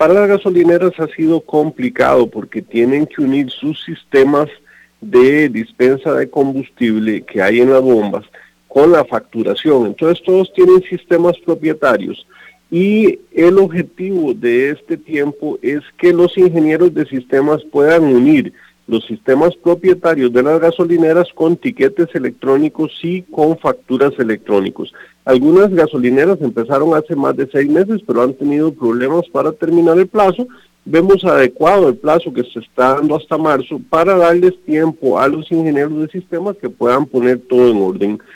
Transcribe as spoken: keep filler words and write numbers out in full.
Para las gasolineras ha sido complicado porque tienen que unir sus sistemas de dispensa de combustible que hay en las bombas con la facturación. Entonces todos tienen sistemas propietarios y el objetivo de este tiempo es que los ingenieros de sistemas puedan unir los sistemas propietarios de las gasolineras con tiquetes electrónicos y con facturas electrónicos. Algunas gasolineras empezaron hace más de seis meses, pero han tenido problemas para terminar el plazo. Vemos adecuado el plazo que se está dando hasta marzo para darles tiempo a los ingenieros de sistemas que puedan poner todo en orden.